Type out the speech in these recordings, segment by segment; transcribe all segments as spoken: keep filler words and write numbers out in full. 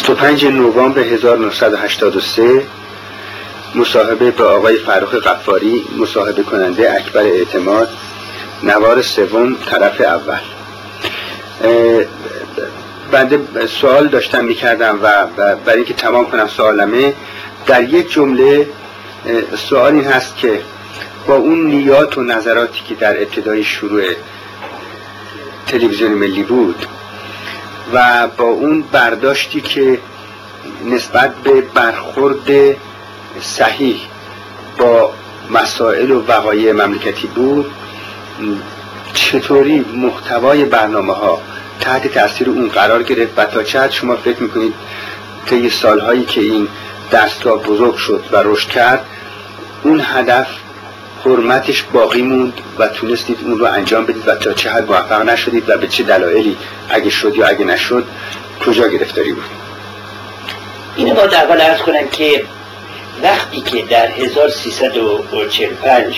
بیست و پنجم نوامبر هزار و نهصد و هشتاد و سه مصاحبه با آقای فرخ غفاری، مصاحبه کننده اکبر اعتماد، نوار سوم، طرف اول. بنده سوال داشتم میکردم و برای اینکه تمام کنم سوالمه، در یک جمله سوال این هست که با اون نیات و نظراتی که در ابتدای شروع تلویزیون ملی بود و با اون برداشتی که نسبت به برخورد صحیح با مسائل و وقایع مملکتی بود، چطوری محتوای برنامه ها تحت تاثیر اون قرار گرفت و تا چه حد شما فکر میکنید طی سالهایی که این دستگاه بزرگ شد و رشد کرد اون هدف حرمتش باقی موند و تونستید اون رو انجام بدید و تا چه حد موفق نشدید و به چه دلایلی، اگه شد یا اگه نشد، کجا گرفتاری بود؟ اینو باید اول عرض کنم که وقتی که در هزار و سیصد و چهل و پنج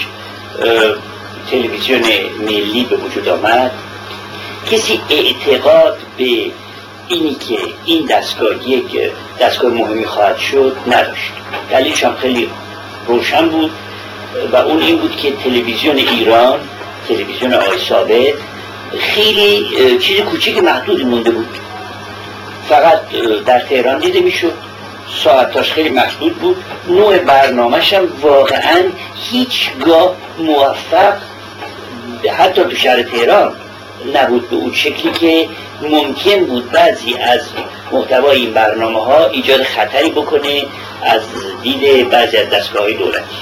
تلویزیون ملی به وجود آمد، کسی اعتقاد به اینی که این دستگاه یک دستگاه مهمی خواهد شد نداشت. دلیلش هم خیلی روشن بود و اون این بود که تلویزیون ایران، تلویزیون آقای ثابت، خیلی چیز کوچیک محدودی مونده بود، فقط در تهران دیده میشد، ساعتاش خیلی محدود بود، نوع برنامه‌ش هم واقعا هیچگاه موفق حتی تو شهر تهران نبود به اون شکلی که ممکن بود بعضی از محتوای این برنامه ها ایجاد خطری بکنه از دید بعضی از دستگاه‌های دولتی.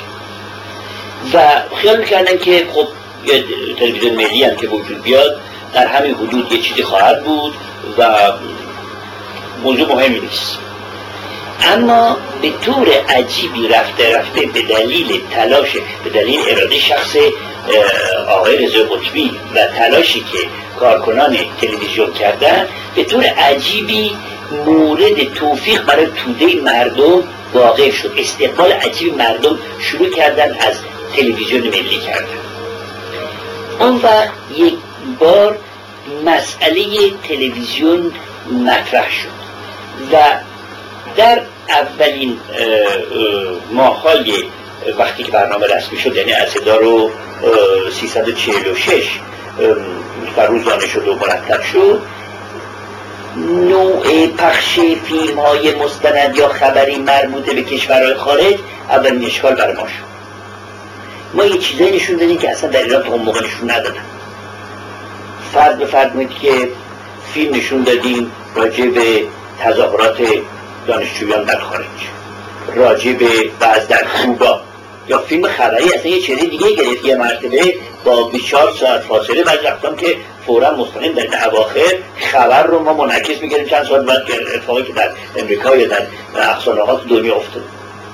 و خیال میکردن که خب تلویزیون ملی هم که وجود بیاد در همین حدود یه چیزی خواهد بود و موضوع مهمی نیست. اما به طور عجیبی رفته رفته به دلیل تلاش، به دلیل اراده شخص آقای رضا قطبی و تلاشی که کارکنان تلویزیون کردن، به طور عجیبی مورد توفیق برای توده مردم واقع شد. استقبال عجیب مردم شروع کردن از تلویزیون ملی کردن. اون وقت یک بار مسئله تلویزیون مطرح شد و در اولین ماه‌های وقتی که برنامه رسمی شد، یعنی از هزار و سیصد و چهل و شش و روزانه شد و مرتب شد، نوع پخش فیلم های مستند یا خبری مربوط به کشورهای خارج اولین اشکال برای ما شد. ما یه چیزایی نشون دادیم که اصلا در ایران تا اون موقع نشون ندادن. فرض بفرمایید که فیلم نشون دادیم راجع به تظاهرات دانشجویان در خارج، راجع به بعض در کوبا، یا فیلم خبری اصلا یه چیز دیگه گرفت. یه مرتبه با بیست و چهار ساعت فاصله بعد رفتم که فوراً مستقیم در اواخر خبر رو ما منعکس می‌کردیم چند ساعت بعد که اتفاقی که در امریکا یا در اقصا نقاط دنیا افتاد.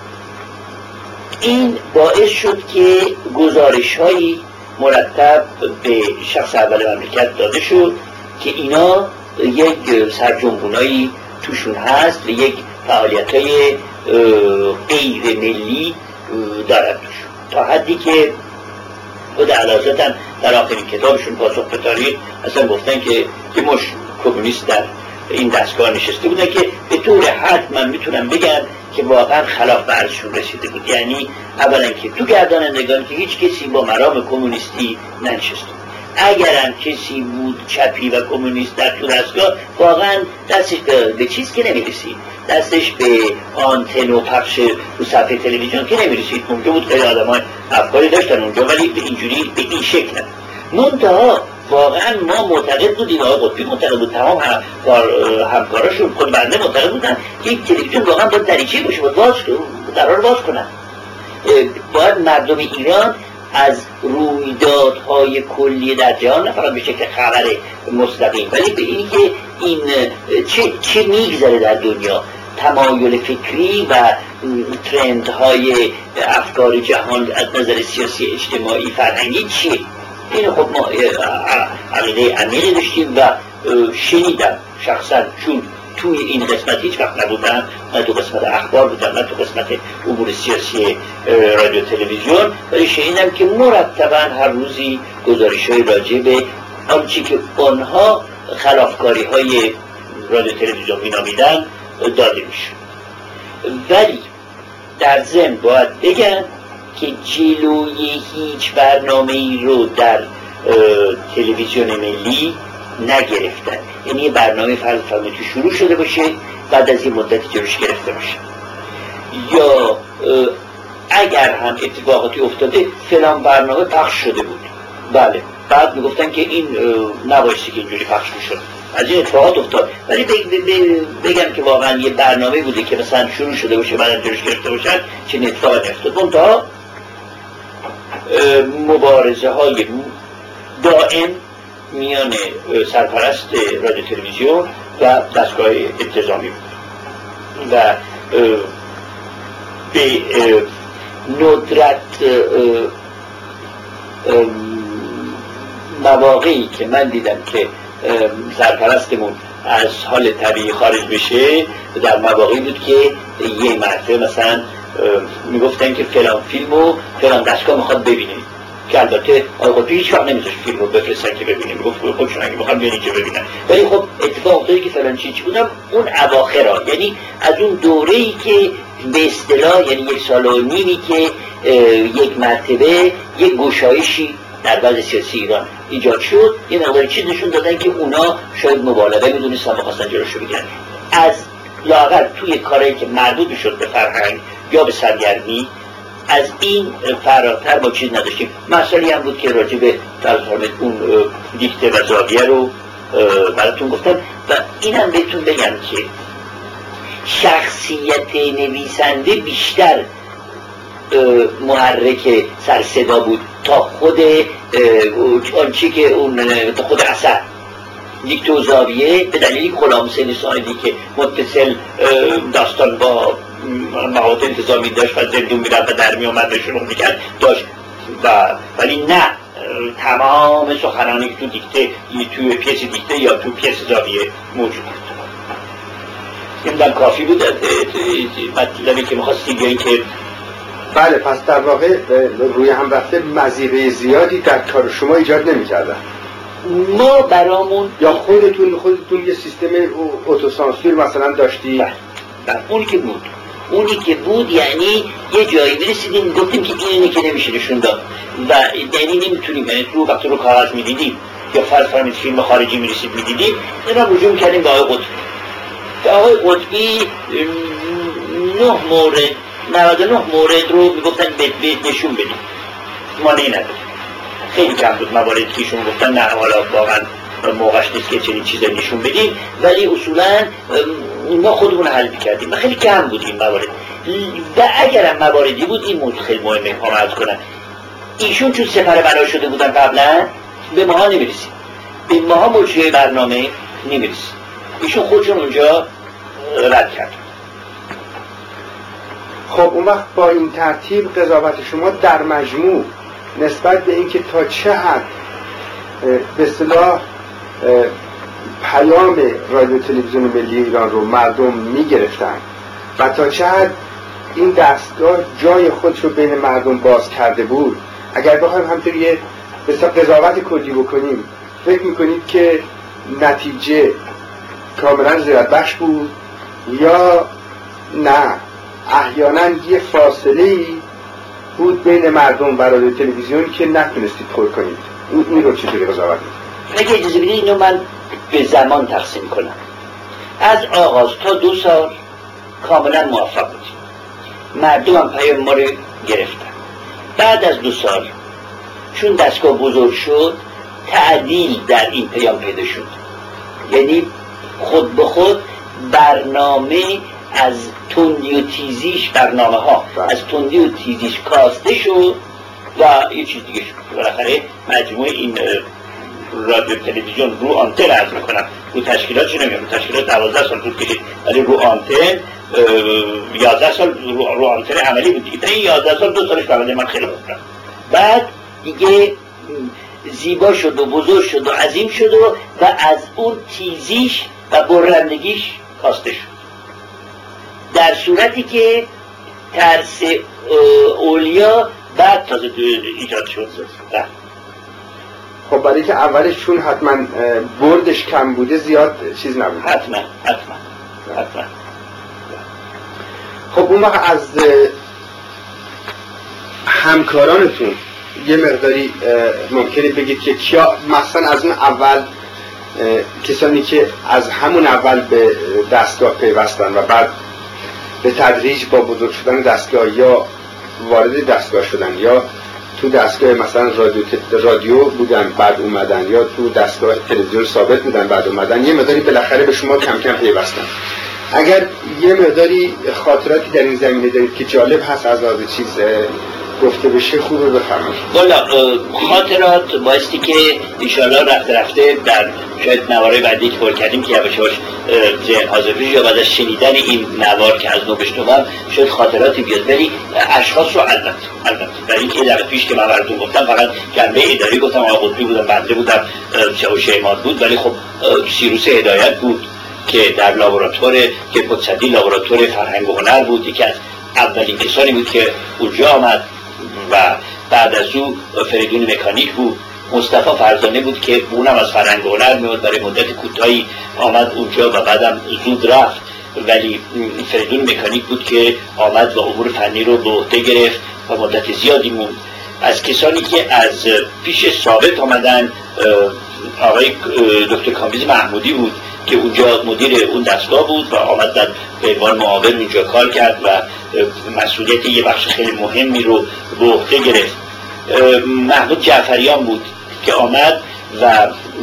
این باعث شد که گزارش‌هایی مرتب به شخص اول مملکت داده شد که اینا یک سرجنبونایی توشون هست و یک فعالیت‌های غیر ملی دارد توشون، تا حدی که خود علازت هم در آخرین کتابشون پاسخ به تاریخ اصلا گفتن که که مش کمونیست در این دستگاه نشسته بودن که به طور حد من میتونم بگم که واقعا خلاف به عرضشون رسیده بود. یعنی اولا که تو گردانندگان که هیچ کسی با مرام کمونیستی ننشسته، اگرم کسی بود چپی و کمونیست در تو دستگاه، واقعا دستش به چیز که نمیرسید، دستش به آنتن و پخش رو صفحه تلویزیون که نمیرسید. ممکن بود خیلی آدم های افکاری داشتن اونجا، ولی به اینجوری به این شکل منتها واقعا ما معتقد بودیم، آقای قطبی معتقد بود، تمام هم همکاراشون، خود بنده معتقد بودن که این تلویزیون واقعا باید دریچه باشه، باید باز قرار باز کنن. باید مردم ایران از رویدادهای کلی در جهان، نه فقط به شکل خبر مستقیم، ولی به این که این چه, چه میگذره در دنیا، تمایل فکری و ترندهای افکار جهان از نظر سیاسی، اجتماعی، فرهنگی چیه. این خب ما عقیده عمیقی داشتیم و شنیدم شخصا، چون توی این قسمت هیچ وقت نبودم، نه تو قسمت اخبار بودم نه تو قسمت امور سیاسی رادیو تلویزیون، ولی شنیدم که مرتبا هر روزی گزارش‌های راجع به آنچه که آنها خلافکاری های رادیو تلویزیون مینامیدن داده میشد. ولی در ضمن باید بگم که جلوی هیچ برنامه ای رو در تلویزیون ملی نگرفتن. یعنی یه برنامه فرض فرمایید که شروع شده باشه، بعد از این مدتی جلوش گرفته باشه، یا اگر هم اتفاقاتی افتاده فلان برنامه پخش شده بود، بله، بعد میگفتن که این نبایستی که اینجوری پخش میشد، از این اتفاقات افتاد. ولی بگم که واقعا یه برنامه بوده که مثلا شروع شده باشه بعد جلوش گرفته باشن، چه اتفاقاتی افتاد. منتها مبارزه های دائم میان سرپرست رادیو تلویزیون و دستگاه انتظامی بود و به ندرت مواقعی که من دیدم که سرپرستمون از حال طبیعی خارج بشه، در مواقعی بود که یه مرتبه مثلا میگفتن که فلان فیلمو فلان دستگاه میخواد ببینه، که البته آقای قطبی هیچ وقت نمیذاشت فیلم رو بفرستن که ببینیم، میگفت خودشون اگه میخوان بیان اینجا ببینن. ولی خب اتفاق افتاده که فلان چی چی بودم اون اواخرا، یعنی از اون دوره‌ای که به اصطلاح یعنی یک سال و نیمی که یک مرتبه یک گشایشی در وضع سیاسی ایران ایجاد شد، یه مقدار چیز نشون دادن که اونا شاید مبالغه میدونستن و خواستن جلوشو بگیرن. از لااقل توی کارهایی که مربوط میشد به فرهنگ یا به سرگرمی، از این فراتر ما چیز نداشتیم. مسئله هم بود که راجع به فرض اون دیکته و زاویه رو براتون گفتم. و اینم بهتون بگم که شخصیت نویسنده بیشتر محرک سرصدا بود تا خود آنچه که اون تا خود اثر. دیکته و زاویه به دلیل غلام حسین صاعدی که متصل داستان با مواد انتظامی داشت و زندون میرفت و در می آمد به شروع میکرد داشت، و ولی نه تمام سخنانی که تو دیکته توی پیس دیکته یا تو پیس زاویه موجود بود. این در کافی بود مطلبی که میخواستی بگین که بله. پس در واقع روی هم رفته مزیقه زیادی در کار شما ایجاد نمی‌کردن. ما برامون یا خودتون خودتون یه سیستم اتوسانسور مثلا داشتی؟ بله بله اونی که بود اونی که بود یعنی یه جایی برسیدیم گفتیم که اینی که نمیشه نشون داد و یعنی نمیتونیم، یعنی تو وقتی رو کاغذ میدیدیم یا فرض فرمید فیلم خارجی میرسید میدیدیم، اینا رجوع کردیم به آقای قطبی. به آقای قطبی نه مورد نود و نه مورد رو میگفتن به نشون بدیم، ما نه نداریم. خیلی کم بود مواردی که ایشون گفتن نه حالا واقعا موقعش نیست که چنین چیزی نشون بدیم، ولی اصولا ما خودمون حل می‌کردیم و خیلی کم بود این موارد. و اگرم مواردی بود این موضوع خیلی مهمه ها عرض کنم، ایشون چون سپر بنا شده بودن قبلا به ماها نمی‌رسید، به ماها مجری برنامه نمی‌رسید، ایشون خودشون اونجا رد کرد. خب اون وقت با این ترتیب قضاوت شما در مجموع نسبت به اینکه تا چه حد به اصطلاح پیام رادیو تلویزیون ملی ایران رو مردم میگرفتن و تا چه حد این دستگاه جای خودش رو بین مردم باز کرده بود، اگر بخوایم همطور یه به اصطلاح قضاوت کلی بکنیم، فکر میکنید که نتیجه کاملا زیرت بخش بود یا نه احیانا یه فاصله‌ای بود بین مردم و رادیو تلویزیون که نتونستید پر کنید؟ این رو چطوری قضاوت می‌کنید؟ اگه اجازه بدید اینو من به زمان تقسیم کنم. از آغاز تا دو سال کاملا موفق بودیم، مردم هم پیام ما رو گرفتن. بعد از دو سال چون دستگاه بزرگ شد تعدیل در این پیام پیدا شد، یعنی خود به خود برنامه از تندی و تیزیش برنامه ها از تندی و تیزیش کاسته شد و یه چیز دیگه شد. بالاخره مجموعه این رادیو تلویزیون رو آنتن عرض میکنم، رو تشکیلات چی نمیام، رو تشکیلات دوازده سال بود کشید، ولی رو آنتن یازده سال رو, رو آنتن عملی بود دیگه. تا این یازده سال دو سالش برای من خیلی بودم. بعد دیگه زیبا شد و بزرگ شد و عظیم شد و, و از اون تیزیش و برندگیش کاسته شد، در صورتی که ترس اولیا بعد تازه ایجاد شد. خب برای که اولش چون حتما بردش کم بوده زیاد چیز نبود. حتما حتما حتما خب اون وقت از همکارانتون یه مقداری ممکنه بگید که کیا مثلا از اون اول کسانی که از همون اول به دستگاه پیوستن و بعد به تدریج با بزرگ شدن دستگاه یا وارد دستگاه شدن یا تو دستگاه مثلا رادیو رادیو بودن بعد اومدن یا تو دستگاه تلویزیون ثابت بودن بعد اومدن، یه مقداری بالاخره به شما کم کم پیوستن. اگر یه مقداری خاطراتی در این زمینه دارید که جالب هست از آن چیز گفته بشه خوبه بفرمایید. والا خاطرات بایستی که انشاءالله رفته رفته در شاید نواره بعدی که بار کردیم که یواش یواش ذهن حاضر بشه یا بعد از شنیدن این نوار که از نو بشنوم شاید خاطراتی بیاد، ولی اشخاص رو البته البته برای اینکه در پیش که من براتون گفتم فقط جنبه اداری گفتم، آقا قطبی بودم، بنده بودم، چاوش اماد بود، ولی خب سیروس هدایت بود که در لابراتوار که پدصدی لابراتوار فرهنگ و هنر بود، یکی از اولین کسانی بود که اونجا آمد و بعد از او فریدون مکانیک بود. مصطفی فرزانه بود که اونم از فرهنگ و هنر میاد، برای مدت کوتاهی آمد اونجا و بعدم زود رفت، ولی فریدون مکانیک بود که آمد و امور فنی رو به عهده گرفت و مدت زیادی موند. از کسانی که از پیش ثابت آمدن آقای دکتر کامبیز محمودی بود که اونجا مدیر اون دستگاه بود و آمد در به عنوان معاون اونجا کار کرد و مسئولیت یه بخش خیلی مهمی رو به عهده گرفت. محمود جعفریان بود که آمد و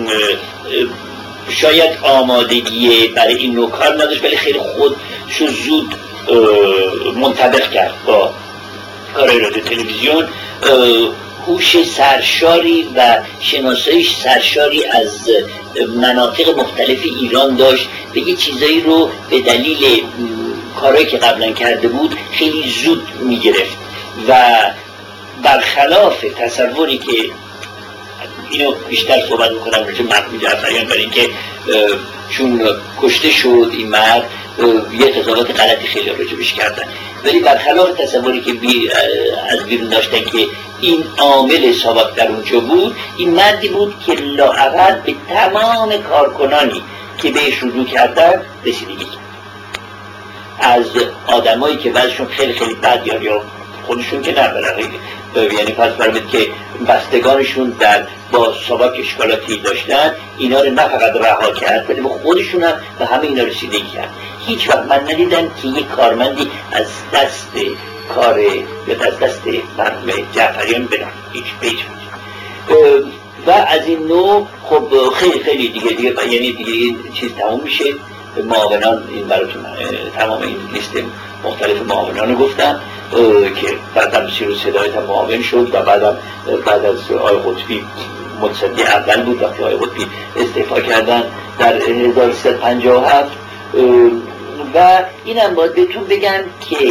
شاید آمادگی برای این نوع کار نداشت، ولی خیلی خودشو زود منطبق کرد با کارهای رادیو تلویزیون. هوش سرشاری و شناساییش سرشاری از مناطق مختلف ایران داشت و یه چیزایی رو به دلیل کارهایی که قبلا کرده بود خیلی زود میگرفت و برخلاف تصوری که اینو بیشتر صحبت میکنم راجع به محمود جعفریان، برای اینکه چون کشته شد این مرد یه اتفاقات غلطی خیلی راجبش کردن، ولی برخلاف تصوری که بی از بیرون داشتن که این عامل سابق در اونجا بود، این مردی بود که لااقل به تمام کارکنانی که بهش رجوع کردن رسیدگی کرد. از آدمایی که بعضشون خیلی خیلی بد یا خودشون که نبرن، یعنی پس برمید که بستگانشون در با سابق اشکالاتی داشتن، اینا رو نه فقط رها کرد ولی به خودشون هم به همه اینا رسیدگی کرد. هیچ وقت من ندیدم که یک کارمندی از دست کار یا از دست مرحوم جعفریان برن، هیچ پیچ و از این نوع خب خیلی خیلی دیگه دیگه یعنی دیگه این چیز تموم میشه. معاونان این براتون تمام این لیست مختلف معاونان رو گفتم که بعدم سیروس هدایت هم معاون شد و بعدم بعد از آقای قطبی متصدی اول بود وقتی آقای قطبی استعفا کردن در هزار و سیصد و پنجاه و هفت. و اینم باید بهتون بگم که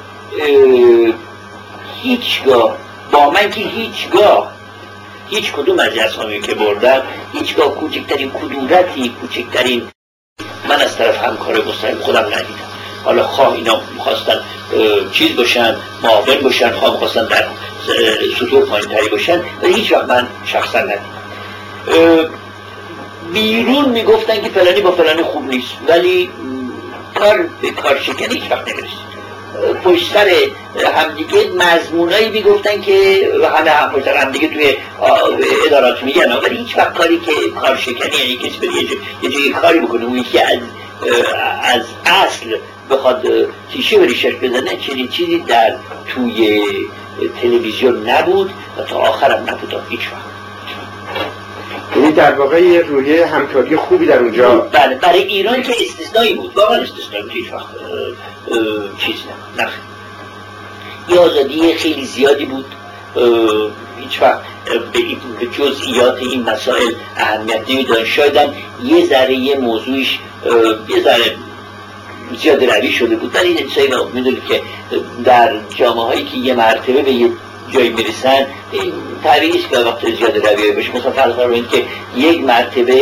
هیچگاه با من که هیچگاه هیچ کدوم از اسامی که بردم هیچگاه کوچکترین کدورتی کوچکترین من از طرف همکار مستقیم خودم ندیدم. حالا خواه اینا میخواستن چیز باشن، معاون باشن، خواه میخواستن در سطوح پایین تری باشن، ولی هیچ وقت من شخصا ندیدم. بیرون میگفتن که فلانی با فلانی خوب نیست، ولی کار به کار شکنی هیچ وقت نمیرسید. پشت سر همدیگه مضمونایی میگفتن که همه هم پشت سر همدیگه توی ادارات میگن، ولی هیچ وقت کاری که کار شکنی یعنی کسی بده یه جایی کاری بکنه اونی که از از اصل بخواد تیشه و ریشش بزنه، چنین چیزی در توی تلویزیون نبود و تا آخرم نبود هیچ وقت. یعنی در واقع یه رویه همکاری خوبی در اونجا. بله، برای ایران که استثنایی بود، واقعا استثنایی بود، هیچ وقت چیز نه. یه آزادی خیلی زیادی بود، هیچ وقت به جزئیات این مسائل اهمیت نمیدادن. شاید هم یه ذره یه موضوعش یه ذره زیاد روی شده بود، ولی این چیزایی رو میدونید که در جامعه هایی که یه مرتبه به یه جایی میرسن این طبیعیست که وقت زیاد روی باشه. مثلا فرض کنید که یک مرتبه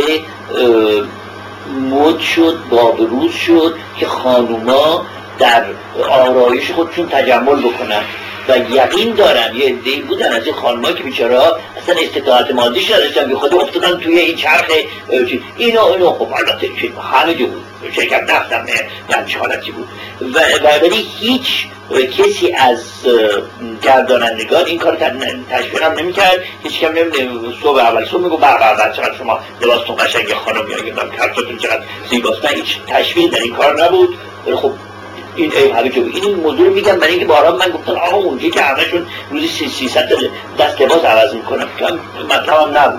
مد شد، بابروز شد که خانوما در آرایش خودشون تجمل بکنن و یقین دارم یه عده‌ای بودن از این خانم‌ها که بیچاره‌ها اصلا استطاعت مادیش نداشتن، بی خود افتادن توی این چرخ اینا اینا. خب البته همه جو بود، شرکت نفتم نه چه حالتی بود و ولی هیچ کسی از گردانندگان این کار تشویق هم نمی‌کرد. هیچ کم نمی‌دونه صبح اول صبح میگو بابا بابا چقدر شما لباستون قشنگه خانم، یا نمی‌دونم کارتون چقدر زیباست. هیچ تشویق در این کار نبود. ولی خب این ای همه جو این موضوع رو میگم برای اینکه بارها من گفتن آقا اونجا که همشون روزی سیصد دست لباس عوض میکنن که مطلبم نبود.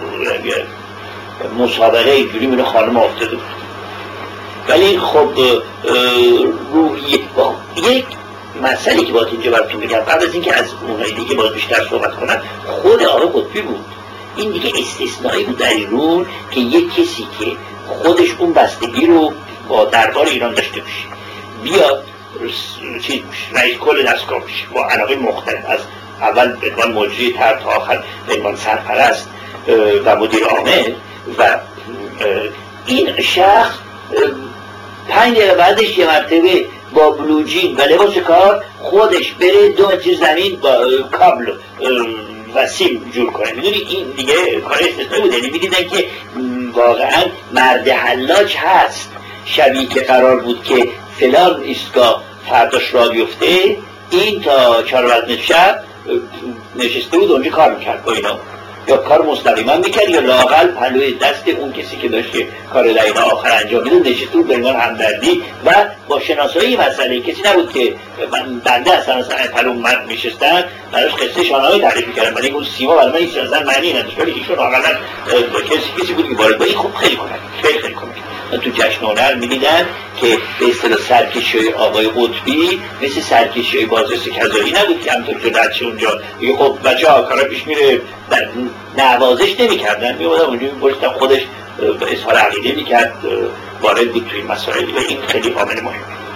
مسابقه اینجوری میره خانم افتاده بود. ولی خب روحیه یک مسئله که باید اینجا براتون بگم بعد از اینکه از اونایی دیگه باید بیشتر صحبت کنن، خود آقای قطبی بود. این دیگه استثنایی بود در ایران که یک کسی که خودش اون بستگی رو با دربار ایران داشته باشه بیاد چیز رئیس کل دستگاه بشه با علاقه مختلف، از اول به عنوان مجری تر تا آخر به عنوان سرپرست و مدیر عامل، و این شخص پنج دقیقه بعدش یه مرتبه با بلوجین و لباس کار خودش بره دو متر زمین با کابل و سیم جور کنه. میدونی این دیگه کار استثنایی بود. یعنی میدیدن که واقعا مرد حلاج هست. شبیه که قرار بود که فلان ایستگاه فرداش را بیفته، این تا چهار وزن شب نشسته بود اونجا کار میکرد با اینا، یا کار مستقیما میکرد یا لااقل پلوی دست اون کسی که داشت کار دقیقا آخر انجام میداد نشسته بود به عنوان همدردی و با شناسایی مسئله. کسی نبود که من بنده اصلا اصلا پلو مرد میشستن براش قصه شاهنامه تعریف میکردم، ولی اون سیما برای من هیچ اصلا معنی نداشت، ولی ایشون واقعا کسی کسی بود که وارد با این خوب خیلی کنه خیلی خیلی کنه. تو جشن هنر می‌دیدن که به اصطلاح سرکشی آقای قطبی مثل سرکشی بازرس کذایی نبود که همونطور که بچه اونجا میگه خب بچه‌ها کارا پیش میره، نوازش نمی‌کردن، میومدن اونجا می‌پرسیدن، خودش اظهار عقیده می‌کرد، وارد بود توی این مسائل و این خیلی عامل مهمه.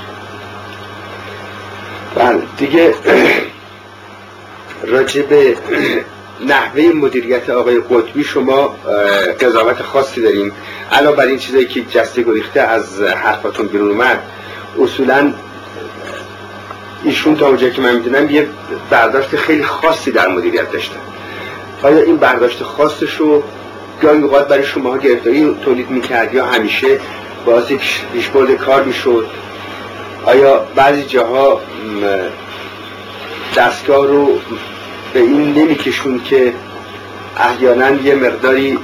بله دیگه راجع به نحوه مدیریت آقای قطبی شما قضاوت خاصی داریم؟ علاوه بر این چیزایی که جسته گریخته از حرفاتون بیرون اومد، اصولا ایشون تا اونجایی که من میدونم یه برداشت خیلی خاصی در مدیریت داشتن. آیا این برداشت خاصش رو گاهی اوقات برای شما گرفتاری تولید میکرد یا همیشه باز یک پیشبرد کار میشد؟ آیا بعضی جاها دستگاه رو به این نمیکشون که احیانا یه مقداری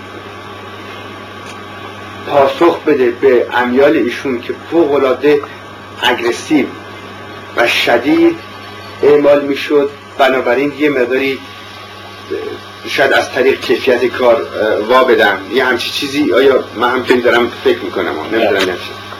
پاسخ بده به امیال ایشون که فوق‌العاده اگریسیو و شدید اعمال میشد، بنابراین یه مقداری شاید از طریق کیفیت کار وا بدم یه همچی چیزی؟ آیا من همچنین دارم فکر میکنم نمیدونم نمیشه.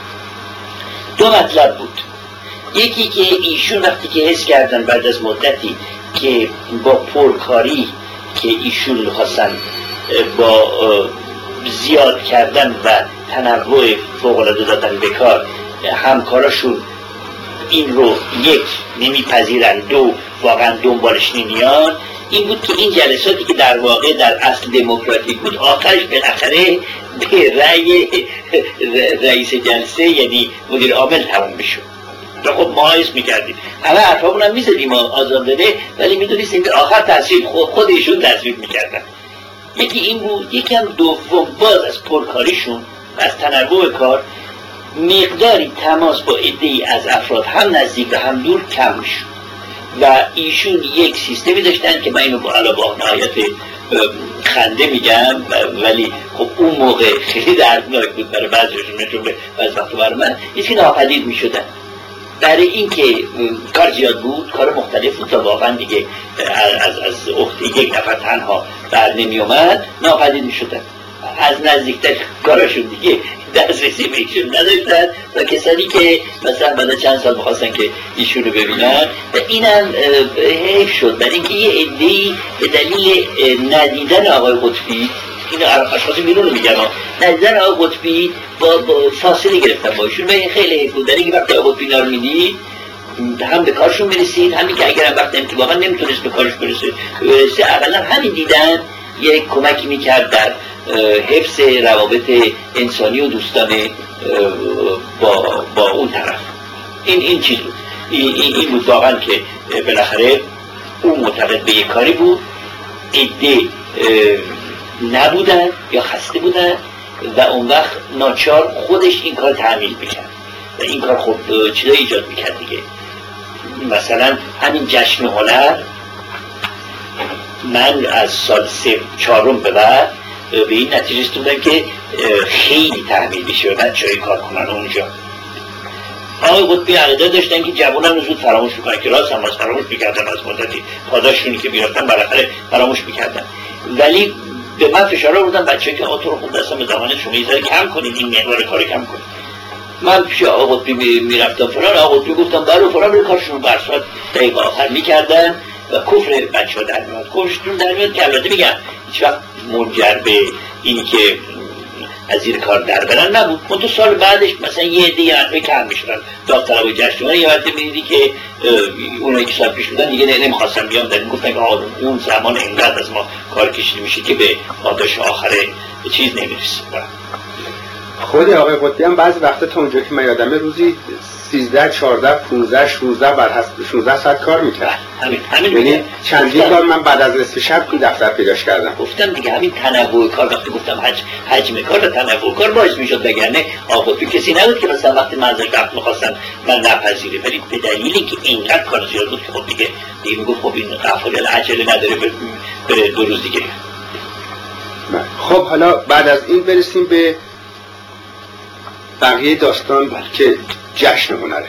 دو مطلب بود. یکی که ایشون وقتی که حس کردن بعد از مدتی که با پرکاری که ایشون میخواستن با زیاد کردن و تنوع فوق‌العاده دادن به کار همکاراشون این رو یک نمیپذیرن، دو واقعا دنبالش نمیان، این بود که این جلساتی که در واقع در اصل دموکراتیک بود آخرش بالاخره به رأی رئیس جلسه یعنی مدیر عامل تموم میشد. خب ما حس میکردیم همه حرفامون هم میزدیم آزادانه، ولی میدونستیم که آخر تاثیر خود خودشون تصویب میکردن. یکی این بود. یکی هم دوم باز از پرکاریشون و از تنوع کار مقداری تماس با عده‌ای از افراد هم نزدیک و هم دور کم میشد و ایشون یک سیستمی داشتن که من اینو با علاوه نهایت خنده میگم، ولی خب اون موقع خیلی دردناک بود برای بعضیشون، چون بعضی وقتا برای من یکی ناپدید میشدن برای اینکه کار زیاد بود، کار مختلف بود تا واقعا دیگه از از عهده یک نفر تنها بر نمی اومد، ناپدید میشدن. از نزدیکتر کارشون دیگه دسترسی به ایشون نداشتن و کسانی که مثلا بعد چند سال می‌خواستن که ایشون رو ببینن و اینم حیف شد برای اینکه یه عده‌ای به دلیل ندیدن آقای قطبی، این اشخاص بیرون رو میگن، ندیدن آقای قطبی با, با فاصله گرفتن با ایشون و این خیلی حیف بود. در اینکه وقتی آقای قطبی رو میدید هم به کارشون میرسید، همین که اگر وقتی هم که واقعا نمیتونست به کارش برسه برسه اقلا همین دیدن یک کمکی میکرد در حفظ روابط انسانی و دوستانه با با اون طرف. این این چیز بود. این این بود واقعا که بالاخره او معتقد به یک کاری بود، عده نبودن یا خسته بودن و اون وقت ناچار خودش این کار تعمیل میکرد و این کار خب چیزایی ایجاد میکرد دیگه. مثلا همین جشن هنر من از سال سه چهارم به بعد به این نتیجه رسیدم که خیلی تحمیل بشه و بچه‌های کار کنن اونجا. آقای قطبی عقیده داشتن که جوانان رو زود فراموش میکنن، که راست هم از فراموش میکردن، از مدتی پاداشونی که میرفتن بالاخره فراموش میکردن. ولی به من فشار آوردن بچه‌ها که آقا تو رو خوب دستم به زمان شما یه ذره کم کنید، این مقدار کار کم کنید. من پیش آقا قطبی میرفتم فلان، آقا قطبی گفتم برو فلان رو کارشون بر صورت دقیقه آخر میکردن و کفر بچه‌ها در میاد، کفرشون در میاد که البته میگن هیچ وقت منجر به اینی که از زیر کار در برن نبود. من دو سال بعدش مثلا یه عده یه عدوی کم میشدن داوطلبای جشنواره، یه وقتی میدیدی که اونایی که سال پیش بودن دیگه نمیخواستن بیان، در گفتن که آقا اون زمان اینقدر از ما کار کشیده میشه که به پاداش آخر چیز نمیرسیم. خود آقای قطبی هم بعضی وقتا تا اونجا که من یادمه روزی سیزده، چهارده، پانزده، شانزده بر حسب شانزده ساعت کار میکرد. همین همین یعنی چندین بار من بعد از نصف شب تو دفتر پیداش کردم. گفتم دیگه همین تنوع کار، وقتی گفتم حج حجم کار و تنوع کار باعث میشد، وگرنه آقا تو کسی نبود که مثلا وقتی من ازش وقت می‌خواستم من نپذیره، ولی به دلیلی که اینقدر کار زیاد بود که خب دیگه دیگه میگفت خب این قفل عجله نداره بره دو روز دیگه. خب حالا بعد از این برسیم به بقیه داستان که جشن هنره.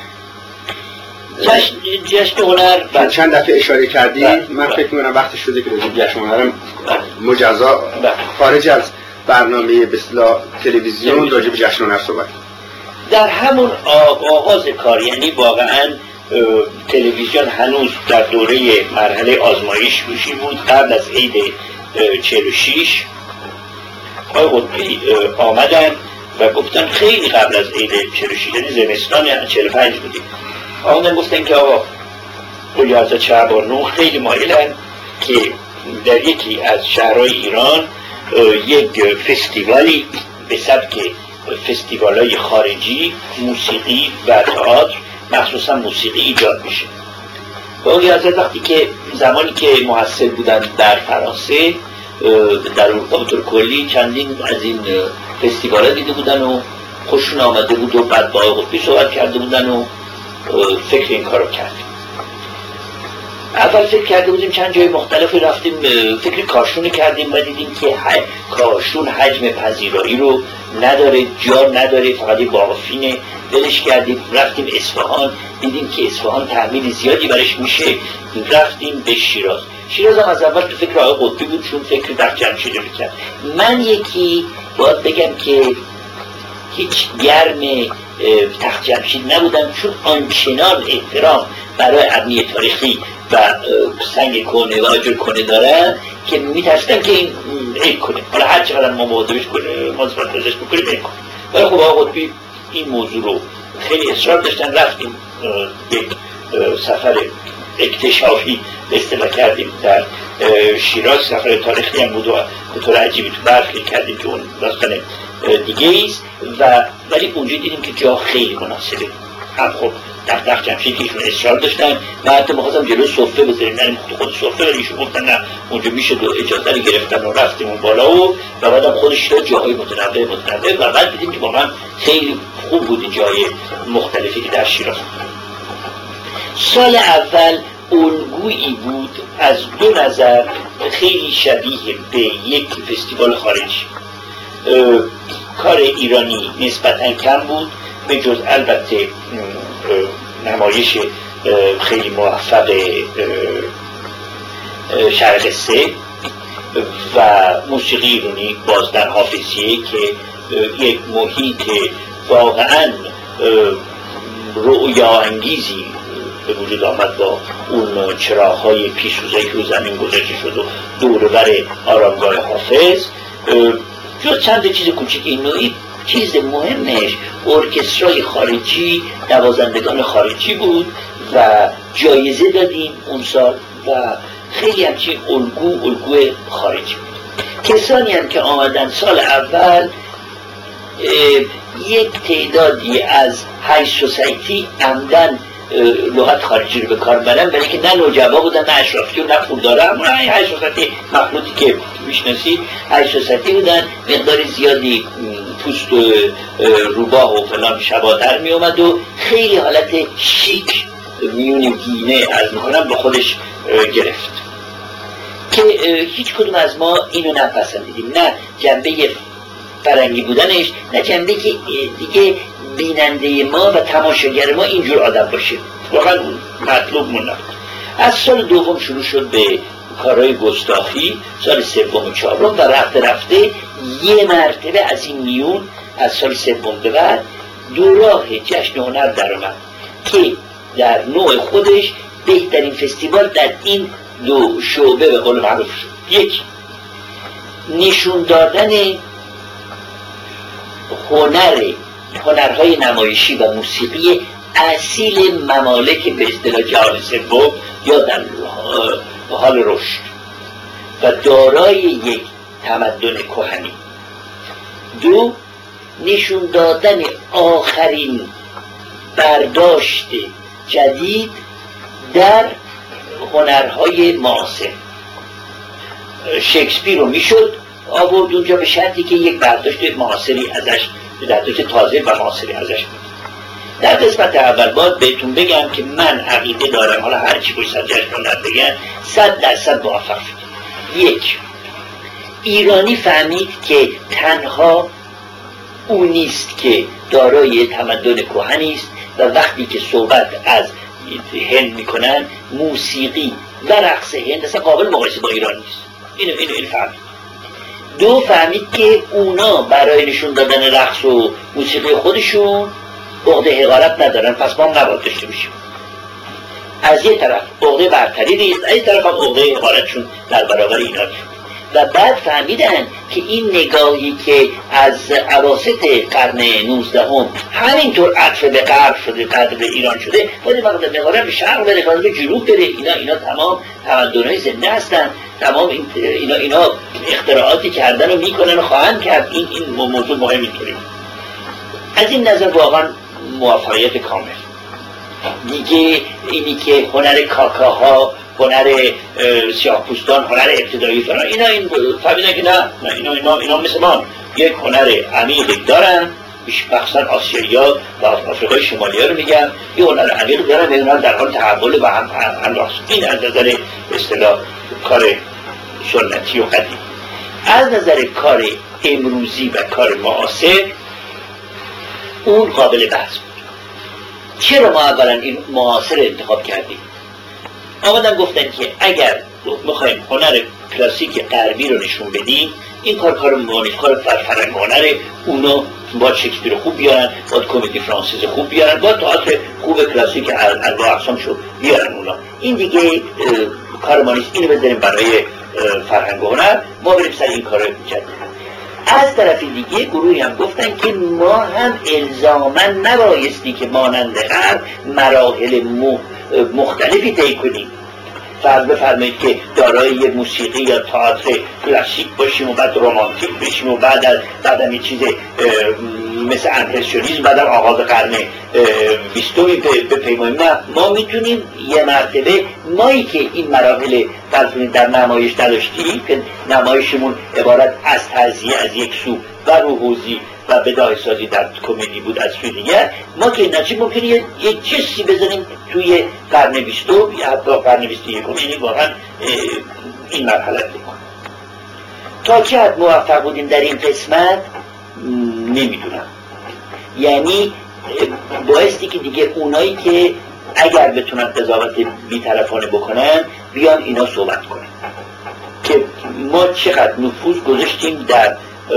جشن جشن هنر چند دفعه اشاره کردی، من فکر می‌کنم وقتی شده که جشن هنرم مجزا خارج از برنامه به اصطلاح تلویزیون راجع به جشن هنر صحبت. در همون آغاز کار، یعنی واقعا تلویزیون هنوز در دوره مرحله آزمایش روشی بود، قبل از عید چهل و شش آقای قطبی آمدن و گفتن خیلی قبل از عید چهل و شش، یعنی زمستان چهل و پنج بودیم، آمدن گفتن که آقا قلی حضرت شعبان‌نو خیلی مایلن که در یکی از شهرهای ایران یک فستیوالی به سبک فستیوال‌های خارجی موسیقی و تئاتر، مخصوصا موسیقی، ایجاد میشه. و قلی حضرت وقتی که زمانی که محصل بودن در فرانسه، در اروپا به طور کلی چندین از این فستیوالا دیده بودن و خوششون آمده بود و بعد با آقای قطبی صحبت کرده بودن و فکر این کارو کردیم. اول فکر کرده بودیم چند جای مختلفی رفتیم فکر کاشون کردیم و دیدیم که کاشون حجم پذیرایی رو نداره، جا نداره، فقط یه باغفینه، دلش کردیم. رفتیم اصفهان، دیدیم که اصفهان تحمیل زیادی برش میشه، رفتیم به شیراز. شیراز هم از اول تو فکر آقای قطبی بود، چون فکر تخت جمشید میکرد. من یکی باید بگم که هیچ گرم تخت جمشید نبودم، چون آنچنان احترام برای ابنی تاریخی و سنگ کنه و آجر کنه دارن که میترسیدم که این عیب کنه. حالا هر چقدر ما مواظبش کنه، مواظبت ازش بکنیم عیب کنه. ولی خب آقای قطبی این موضوع رو خیلی اصرار داشتن. رفتیم یک سفر اکتشافی به اصطلاح کردیم در شیراز، سفر تاریخی هم بود و به طور عجیبی تو برخی کردیم که اون داستان دیگه ایست و ولی اونجا دیدیم که جا خیلی مناسبه. هم خب در تخت جمشید که ایشون اصرار داشتن و حتی می‌خواستم جلو صفه بذاریم، نه خود صفه، ولی ایشون گفتن نه اونجا میشه، دو اجازه رو گرفتن و رفتیم اون بالا و و بعدم خودش تا جاهای متنوع متنوع و بعد دیدیم که واقعا خیلی خوب بود جای مختلفی که در شیراز. سال اول الگویی بود از دو نظر خیلی شبیه به یک فستیوال خارجی. کار ایرانی نسبتاً کم بود، به جز البته نمایش خیلی موفق شرق سه و موسیقی ایرانی باز در حافظیه که یک محیط واقعاً رؤیا انگیزی به وجود آمد با اون چراغ‌های پیشروزه‌ای که رو زمین گذاشته شد و دور و بر آرامگاه حافظ. جز چند چیز کوچیک این نوعی، چیز مهمش ارکسترای خارجی، نوازندگان خارجی بود و جایزه دادیم اون سال و خیلی همچین الگو الگو خارجی بود. کسانی هم که آمدن سال اول یک تعدادی از های سوسایتی عمدن لغت خارجی رو به کار برن، برای که نه نوجبا بودن، نه اشرافی و نه پولداره، همون هشت سطحی مخلوطی که میشناسی هشت سطحی بودن. مقدار زیادی پوست و روباه و فلان شبا در می اومد و خیلی حالت شیک میون گینه از میکنم با خودش گرفت که هیچ کدوم از ما اینو نپسندیدیم، نه جنبه فرنگی بودنش، نه جنبه که دیگه بیننده ما و تماشاگر ما اینجور آدم باشه. واقعا مطلوب مون نبود. از سال دوم شروع شد به کارهای گستاخی، سال سوم و چهارم، و رفته رفته یه مرتبه از این میون از سال سوم به بعد دو راه جشن هنر در اومد که در نوع خودش بهترین فستیوال در این دو شعبه به قول معروف شد. یک، نشون دادن هنر هنرهای نمایشی و موسیقی اصیل ممالک به اصطلاح جهان سوم یا در حال رشد و دارای یک تمدن کهنی. دو، نشون دادن آخرین برداشت جدید در هنرهای معاصر. شکسپیر رو میشد آورد اونجا به شرطی که یک برداشت معاصری ازش، برداشت تازه و معاصری ازش بود. در قسمت اول باید بهتون بگم که من عقیده دارم، حالا هر چی باید صد جشن هنر بگن، صد درصد موفق شد. یک، ایرانی فهمید که تنها او نیست که دارای تمدن کهنی است و وقتی که صحبت از هند میکنن موسیقی و رقص هند اصلا قابل مقایسه با ایران نیست. اینو اینو این فهمید. دو، فهمید که اونا برای نشون دادن رقص و موسیقی خودشون عقده حقارت ندارن، پس ما هم نباید داشته باشیم. از یه طرف عقده برتری نیست، از یه طرف هم عقده حقارتشون در برابر اینا نیست. و بعد فهمیدن که این نگاهی که از اواسط قرن نوزدهم همینطور عطف به غرب شده، قدر به ایران شده، باید مقدار مقدار به شرق بره، مقدار به جنوب بره. اینا اینا تمام تمدن‌های زنده هستن، تمام این اینا اینا اختراعاتی کردن و میکنن و خواهند کرد. این این موضوع مهم اینطوری. از این نظر واقعا موفقیت کامل. دیگه اینی که هنر کاکاها، هنر سیاه‌پوستان، هنر ابتدایی فران، اینا این فهمیدن که نه نه اینا اینا اینا مثل ما یک هنر عمیق دارن، مخصوصا آسیایی‌ها و آفریقای شمالی رو میگم، یه هنر عمیق دارن و اینا در حال تحول و هم هم این از نظر اصطلاح کار سنتی و قدیم. از نظر کار امروزی و کار معاصر اون قابل بحث بود. چرا ما اولا این معاصر انتخاب کردیم؟ آمدن گفتن که اگر میخوایم هنر کلاسیک غربی رو نشون بدیم، این کار کار مانیف، کار فرهنگ هنره. اونا باید شکسپیر خوب بیارن، باید کمدی فرانسیز خوب بیارن، باید تئاتر خوب کلاسیک انواع اقسام شو بیارن. اونا این دیگه کار ما نیست، اینو بذاریم برای فرهنگ هنر، ما بریم سر این کارو جدید. از طرف دیگه گروهی هم گفتن که ما هم الزاماً نبایستی که مانند غرب مراحل مختلفی طی کنیم. فرض بفرمایید که دارای یه موسیقی یا تئاتر کلاسیک باشیم و بعد رمانتیک بشیم و بعد از بعدم یه چیز مثل امپرسیونیسم بعدم آغاز قرن بیستمی بپیماییم. نه، ما میتونیم یه مرتبه مایی که این مراحل در نمایش نداشتیم که نمایشمون عبارت از تعزیه از یک سو و روحوزی و بداهه سازی در کمدی بود از سوی دیگر، ما که نچی ممکنه یه جسی بزنیم توی قرن بیستم یا حتی قرن بیست و یکم. یعنی واقعا این مرحله بکنیم. تا چه حد موفق بودیم در این قسمت نمیدونم. یعنی بایستی که دیگه اونایی که اگر بتونن قضاوت بی‌طرفانه بکنن بیان اینا صحبت کنن که ما چقدر نفوذ گذاشتیم در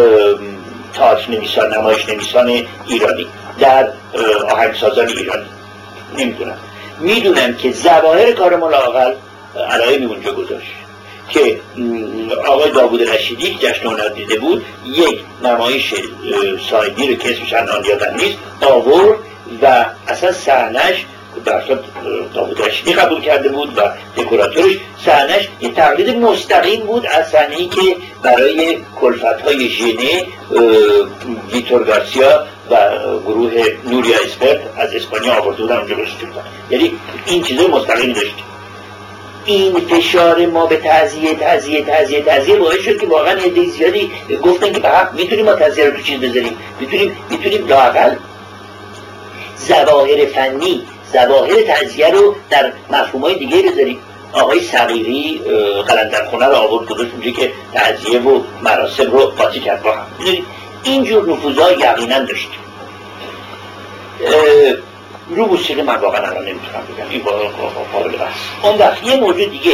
تئاتر نویسان، نمایش نویسان ایرانی، در آهنگسازان ایرانی. نمیدونم. میدونم که ظواهر کار ما لااقل علایمی اونجا گذاشت که آقای داوود رشیدی که جشن هنر دیده بود یک نمایش سایدی رو که اسمش الان یادم نیست آورد و اصلا صحنه‌اش در اصلا داوود رشیدی قبول کرده بود و دکوراتورش صحنه‌اش یه تقلید مستقیم بود از صحنه‌ای که برای کلفت‌های ژنه ویتور گارسیا و گروه نوریا اسپرت از اسپانیا آورده بودن اونجا گذاشته بودن. یعنی این چیزای مستقیم داشتیم. این فشار ما به تعزیه تعزیه تعزیه تعزیه باعث شد که واقعا عده زیادی گفتن که به حق میتونیم ما تعزیه رو تو چیز بذاریم، میتونیم میتونیم لااقل ظواهر فنی، ظواهر تعزیه رو در مفهومای دیگه بذاریم. آقای صغیری قلندرخونه رو آورد گذاشت اونجا که تعزیه و مراسم رو قاطی کرد با هم. اینجور نفوذها یقینا داشت. رو موسیقی من واقعا الان نمیتونم بگم، این قابل بحث. اون وقت یه موضوع دیگه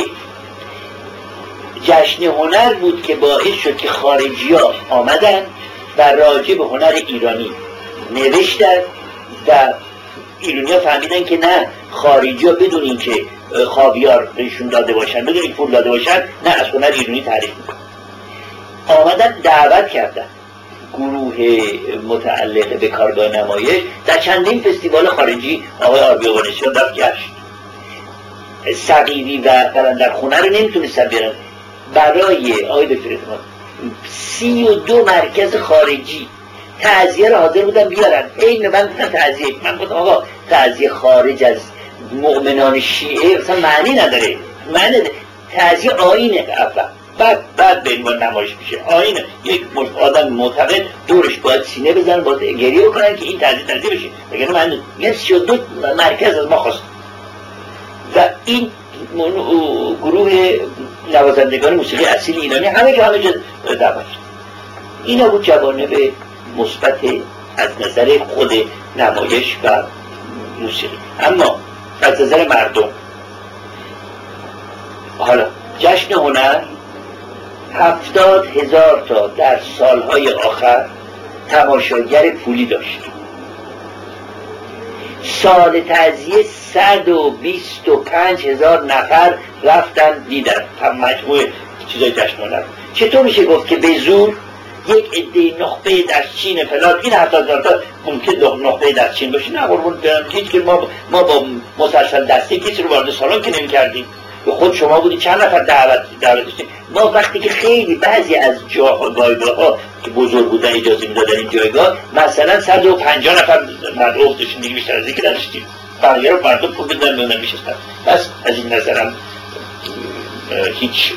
جشن هنر بود که باعث شد که خارجی ها آمدن و راجع به هنر ایرانی نوشتن و ایرانی ها فهمیدن که نه، خارجی ها بدون این که خاویار بهشون داده باشن، بدون این پول داده باشن، نه از هنر ایرانی تعریف میکنن. آمدن دعوت کردن گروه متعلق به کارگاه نمایش در چندین فستیوال خارجی. آقای آربی اوانسیان رفت گشت، صغیری و قلندرخونه رو نمیتونستن بیارن. برای آقای دکتر اعتماد سی و دو مرکز خارجی تعزیه رو حاضر بودن بیارن. این من گفتم تعزیه، من گفتم آقا تعزیه خارج از مؤمنان شیعه اصلا معنی نداره، معنی نداره. تعزیه آیینه اول، بعد بعد به عنوان نمایش میشه. آینه یک آدم معتقد دورش باید سینه بزنن، باید گریه بکنن که این تعزیه تعزیه بشه. وگرنه من یه سی و دو مرکز از ما خواست و این گروه نوازندگان موسیقی اصیل ایرانی همه جا همه جا دعوت. اینا بود جوانب مثبت از نظر خود نمایش و موسیقی. اما از نظر مردم، حالا جشن هنر هفتاد هزار تا در سالهای آخر تماشاگر پولی داشت. سال تعزیه صد و بیست و پنج هزار نفر رفتن دیدن مجموعه چیزای جشن هنر. چطور میشه گفت که به زور یک عده نخبه در چین فلان این هفتاد هزار تا ممکن نخبه در چین باشه؟ نه قربون برم، هیچ که ما ما با مسلسل دستی کسی رو وارد سالن که نمی‌کردیم. خود شما بودی چند نفر دعوت دعوت داشتیم. ما وقتی که خیلی بعضی از جایگاه ها که بزرگ بودن اجازه میدادن این جایگاه، مثلا صد و پنجاه نفر مدعو داشتیم، دیگه بیشتر از این که نداشتیم. بقیه رو مردم پول بدن میونن میشستن. بس از این نظرم هیچ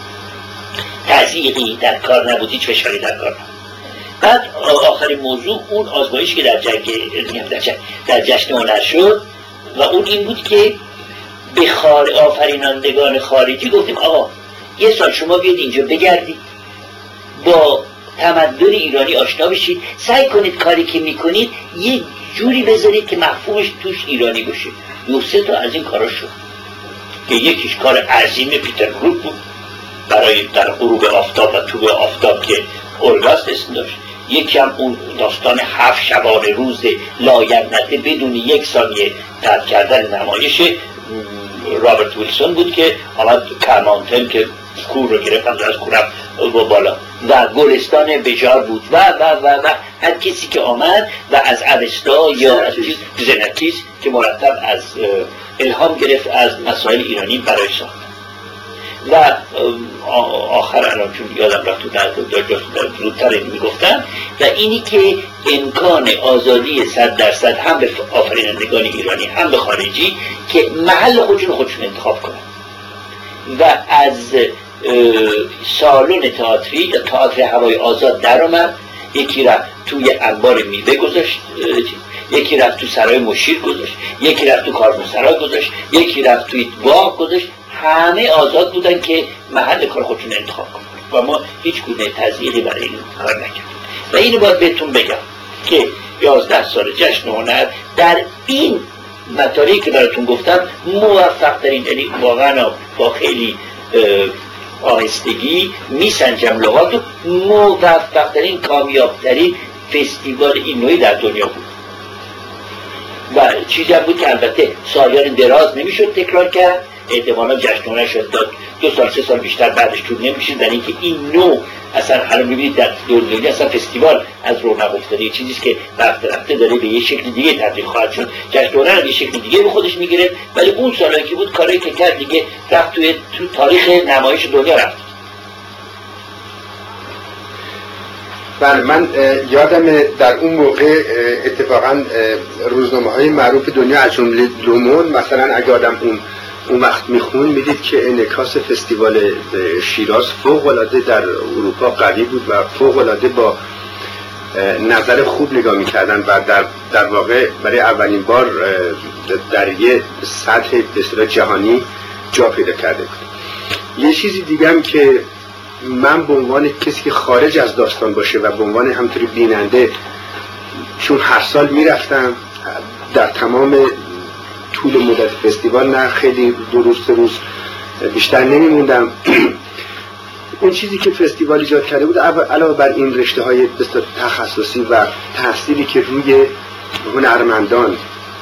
تضییقی در کار نبود، هیچ فشاری در کار نبود. بعد آخرین موضوع اون آزمایشی که در جنگ در, جنگ در جشن هنر شد و اون این بود که به خار آفرینندگان خارجی گفتیم آقا یه سال شما بیاد اینجا بگردید، با تمدن ایرانی آشنا بشید، سعی کنید کاری که میکنید یه جوری بذارید که مفهومش توش ایرانی باشه. دو سه تا از این کارا شد که یکیش کار عظیم پیتر بروک بود برای در غروب آفتاب و طلوع آفتاب که اورگاست اسم داشت. یکی هم اون داستان هفت شبانه روز لاینته بدون یک ثانیه ترک کردن نمایش رابرت ویلسون بود که آمد کرمانتن که کور رو گرفتن از کورم و بالا و گلستان بجار بود و و و و هر کسی که آمد و از اوستا یا از زنکیس که مرتب از الهام گرفت از مسائل ایرانی برای ساخت. و آخر الان چون یادم رفت تو در زودتر این میگفتم و اینی که امکان آزادی صد درصد هم به آفرینندگان ایرانی هم به خارجی که محل خودشون خودشون انتخاب کنن و از سالن تئاتری یا تئاتر هوای آزاد در اومد. یکی رفت توی انبار میوه گذاشت، یکی رفت تو سرای مشیر گذاشت، یکی رفت تو کاروانسرا گذاشت، یکی رفت توی باغ گذاشت. همه آزاد بودن که محل کار خودشون انتخاب کنن و ما هیچ گونه تضییقی برای این کار نکردیم. و اینو باید بهتون بگم که یازده سال جشن هنر در این مطالبی که براتون گفتم موفق ترین، یعنی واقعا با خیلی آهستگی میسنجم لغات و موفق ترین کامیاب ترین فستیوال این نوعی در دنیا بود و چیزی هم بود که البته سالیان دراز نمیشد تکرار کرد. احتمالا جشن هنر شد داد دو سال سه سال بیشتر بعدش طول نمیشه، در اینکه این نوع اصلا الان میبینید در دنیا اصلا فستیوال از رونق افتاده، یه چیزی که رفته رفته داره به یه شکل دیگه تبدیل خواهد شد. جشن هنر به یه شکل دیگه به خودش میگیره، ولی اون سالایی که بود کاری که کرد دیگه رفت توی تو تاریخ نمایش دنیا رفت. بله، من یادم در اون موقع اتفاقا روزنامه های معروف دنیا از جمله لومون مثلا اگه آدم اون اون وقت میخون میدید که انعکاس فستیوال شیراز فوق العاده در اروپا قوی بود و فوق العاده با نظر خوب نگاه میکردن و در در واقع برای اولین بار در یه سطح به اصطلاح جهانی جا پیدا کرده بود. یه چیزی دیگه هم که من به عنوان کسی که خارج از داستان باشه و به عنوان همطوری بیننده، چون هر سال میرفتم در تمام طول مدت فستیوال، نه خیلی دو روز سه روز بیشتر نمیموندم، اون چیزی که فستیوال ایجاد کرده بود علاوه بر این رشته های تخصصی و تحصیلی که روی هنرمندان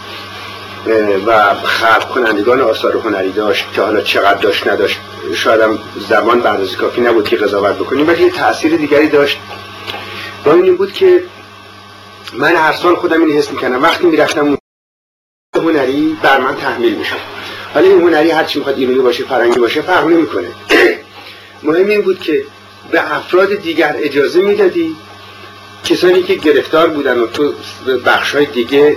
و خلق کنندگان آثار هنری داشت که حالا چقدر داشت نداشت شاید هم زمان بردازی کافی نبود که قضاوت بکنیم، ولی یه تأثیر دیگری داشت. و این بود که من هر سال خودم این حس میکنم وقتی میرفتم هنری بر من تحمیل میشد. حالا این هنری هر چی میخواد ایرانی باشه فرنگی باشه فرق نمیکنه. مهم این بود که به افراد دیگر اجازه میدادی، کسانی که گرفتار بودن و تو بخشای دیگه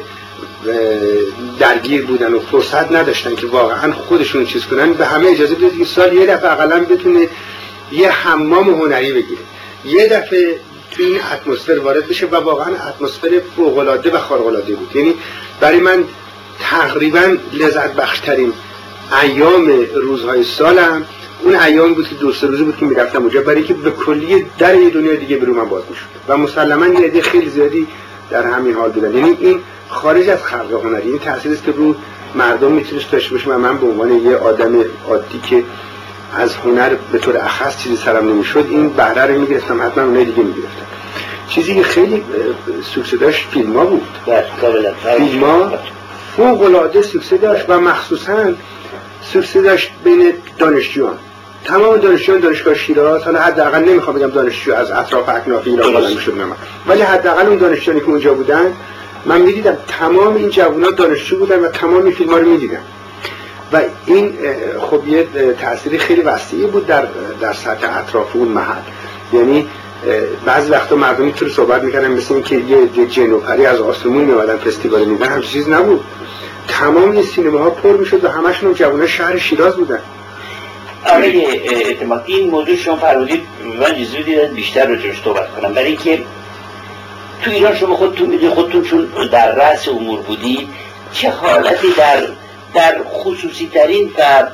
درگیر بودن و فرصت نداشتن که واقعا خودشون چیز کنن، به همه اجازه بدید که سال یه دفعه اقلا بتونه یه حمام هنری بگیره، یه دفعه تو این اتمسفر وارد بشه و واقعا اتمسفر فوق‌العاده و خارق‌العاده بود. یعنی برای من تقریبا لذت بخشترین ایام روزهای سالم اون ایام بود که دو سه روزه بود که میرفتم اونجا، برای که به کلی در یه دنیا دیگه به رو من باز میشد و مسلما یه عده خیلی زیادی در همین حال بودن. یعنی این خارج از خلق هنری این تأثیری است که رو مردم میتونست داشته باشه و من به عنوان یه آدم عادی که از هنر به طور اخص چیزی سرم نمیشد این بهره رو میگرفتم، حتما اونای دیگه میگرفتم. چیزی که خیلی سوکسه داشت فیلم ها بود. فیلم ها فوق العاده سوکسه داشت و مخصوصا سوکسه داشت بین دانشجویان. تمام دانشجویان دانشگاه شیراز، حالا حداقل نمیخوام بگم دانشجو از اطراف اکناف ایران بالا میشدن، ولی حداقل اون دانشجویانی که اونجا بودن من میدیدم تمام این جوونا دانشجو بودن و تمام این فیلم ها رو میدیدم و این خب یه تأثیر خیلی وسیعی بود در در سطح اطراف اون محل. یعنی بعضی وقتا مردم اینطور صحبت میکردن مثل این که یه جن و پری از آسمون میومدن فستیوال میدن، همچین چیز نبود. تمام این سینماها پر میشد و همشون جوونا شهر شیراز بودن. آقای اعتماد، این موضوع شما فرمودید من اجازه بدید بیشتر راجعش صحبت کنم، برای اینکه تو ایران شما خودتون میدونید، خودتون چون در رأس امور بودید، چه حالتی در در خصوصی ترین و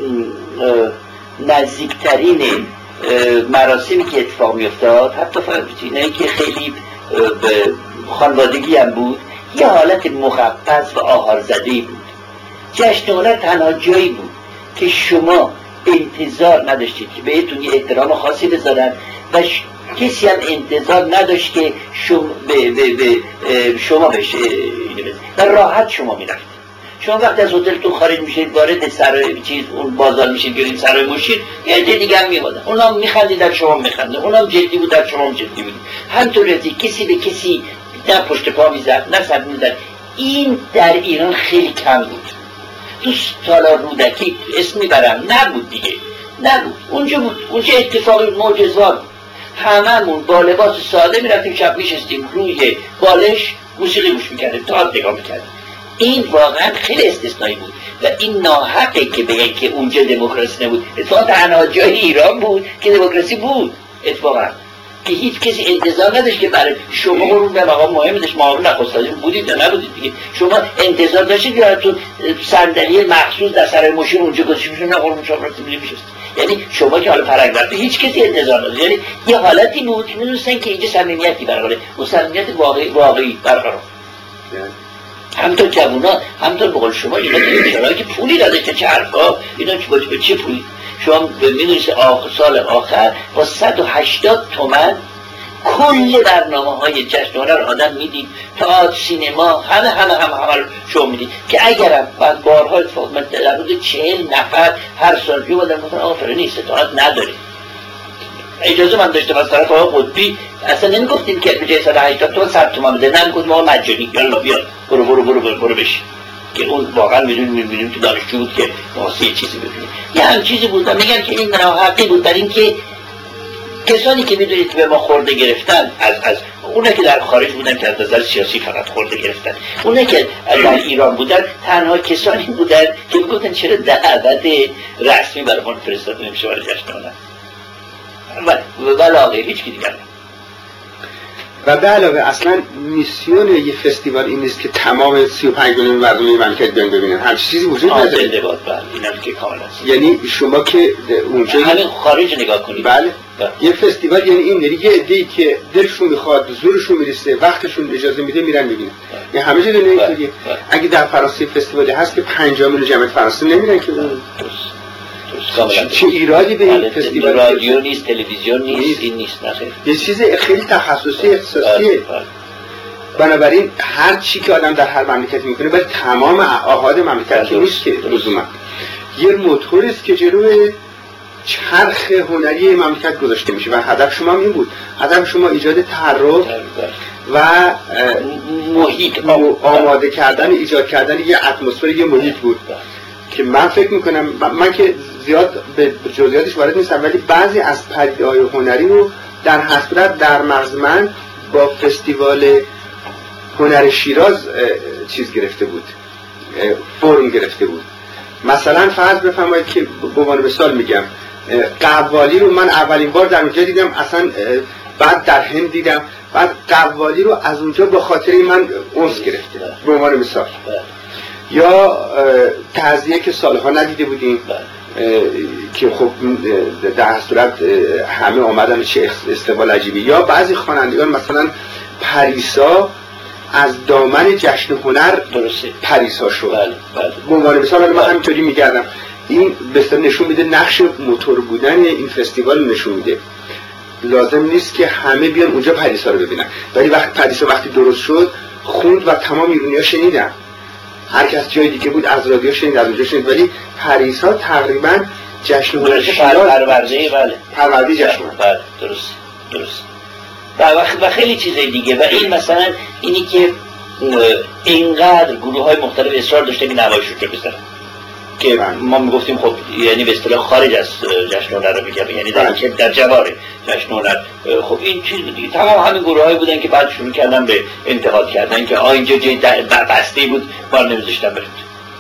نزدیکترین مراسمی که اتفاق میافتاد، حتی اینایی که خیلی خانوادگی هم بود، یه حالت مخبز و آهار زده‌ای بود. جشن هنر تنها جایی بود که شما انتظار نداشتید که بهتون یه احترام خاصی بذارن و ش... کسی هم انتظار نداشت که شما به, به, به شما بشه و راحت شما میرفتید. شما وقتی از هتلتون خارج میشید وارد سرای چیز اون بازار میشید، گرین سرای مشیر، یه عده دیگه هم میومدن، اونا میخندید در شما میخندن، اونا جدی بود در شما جدی بود. همطوری کسی به کسی نه پشت پا میزد نه سر میزد. این در ایران خیلی کم بود. تو سالار رودکی اسم میبرم نبود دیگه، نبود. اونجا بود، اونجا اتفاقی معجزه‌وار بود. هممون با لباس ساده میرفتیم شب میشستیم روی بالش موسیقی گوش میکردیم، تئاتر نگاه میکردیم. این واقعا خیلی استثنایی بود و این ناحقه که بگن که اونجا دموکراسی نبود. اتفاقا تنها جای ایران بود که دموکراسی بود، اتفاقا که هیچ کسی انتظار نداشت که برای شما رو به مقام مهم داشت. معاون نخست وزیر بودید یا نبودید دیگه، شما انتظار داشتید که تو صندلی مخصوص در سرای مشیر اونجا گذاشته بشه، نه قربون شما رفتید میشست. یعنی شما که حالا فرنگ رفته هیچ کسی انتظار نداشت. یعنی یه حالتی بود که می‌دونستن که اینجا صمیمیتی برقراره، اون صمیمیت واقعی واقعی برقرار. همطور جوونا، همطور بقول شما اینا دیگه که پولی داده که چه حرفا، اینا به چه پولی؟ شما می‌دونید سال آخر با صد و هشتاد تومن کل برنامه‌های جشن هنر آدم میدید، تئاتر، سینما، همه همه همه همه رو شما میدید که اگرم بعد بارها اتفاق من در حدود چهل نفر هر سال میومدن گفتن آقا فلانی استطاعت نداره. اجازه من داشتم از طرف آقا قطبی اصلا نمیگفتیم که بجای صد و هشتاد تومن صد تومن بده، نه میگفتیم آقا مجانی یالا بیا برو برو برو برو, برو بشی. که اون واقعا میدونیم میبینیم که دانشجو بود که واسه یه چیزی ببینیم. یه هم چیزی بود و میگم که این ناحقی بود، در این که کسانی که میدونید به ما خورده گرفتن از از اونا که در خارج بودن که از نظر سیاسی فقط خورده گرفتن، اونا که در ایران بودن تنها کسانی بودن که میگفتن چرا دعوت رسمی برای ما فرستاده نمیشه برای جشن هنر و علاقه هیچ کی دیگر. و به علاوه اصلا میسیون یه فستیوال این نیست که تمام سی و پنج میلیون مردم مملکت بیان ببینن، همچین چیزی وجود نداره. نداره. اینا که کاملا است. یعنی شما که اونجا همین خارج نگاه کنید. بله. بله. یه فستیوال یعنی این، یعنی یه عده‌ای که دلشون میخواد، زورشون میرسه، وقتشون اجازه میده میرن میبینن. یعنی همه جا دنیا اینطوریه. اگه در فرانسه فستیوالی هست که پنجاه میلیون جمعیت فرانسه نمیرن که اون چه ایرادی به این فستیوال؟ رادیو نیست، تلویزیون نیست، این نیست نخیر. یه چیز خیلی تخصصی اختصاصیه. بنابراین هر چی که آدم در هر مملکتی میکنه باید تمام آحاد مملکت نیست که لزوما یه موتوری است که جلوی چرخ هنری مملکت گذاشته میشه و هدف شما این بود. هدف شما ایجاد تحرک و محیط آماده کردن، ایجاد کردن یه اتمسفر، یه محیط بود که من فکر میکنم، من که زیاد به جزئیاتش وارد نیستم، ولی بعضی از پدیده‌های هنری رو در حسرت در مغز من با فستیوال هنر شیراز چیز گرفته بود، فرم گرفته بود. مثلا فرض بفرمایید که به عنوان مثال میگم قوالی رو من اولین بار در اونجا دیدم، اصلا بعد در هند دیدم، بعد قوالی رو از اونجا به خاطر من انس گرفته به عنوان مثال. یا تعزیه که سالها ندیده بودیم که خب در صورت همه آمدن چه استقبال عجیبی. یا بعضی خوانندگان مثلا پریسا از دامن جشن هنر درسته پریسا شد. بله بله. به عنوان مثال من همینطوری میگردم، این بسیار نشون میده نقش موتور بودن این فستیوال نشون میده. لازم نیست که همه بیان اونجا پریسا رو ببینن، ولی وقت پریسا وقتی درست شد خوند و تمام ایرانی‌ها شنیدن، هر کس جای دیگه بود از رادیو شنید، از اونجا شنید، ولی پریسا تقریبا جشن هنر شیراز پرورده بله پرورده جشن بله درست درست و, و خیلی چیزای دیگه. و این مثلا اینی که اینقدر گروه های مختلف اصرار داشته که نمایش رو بزنن که ما میگفتیم خب یعنی به اصطلاح خارج از جشن هنر رو میگم، یعنی در که در جوار جشن هنر. خب این چیز دیگه تمام همین گروه هایی بودن که بعد شروع کردن به انتقاد کردن که آ اینجا جای بسته بود ما نمیذاشتن برید.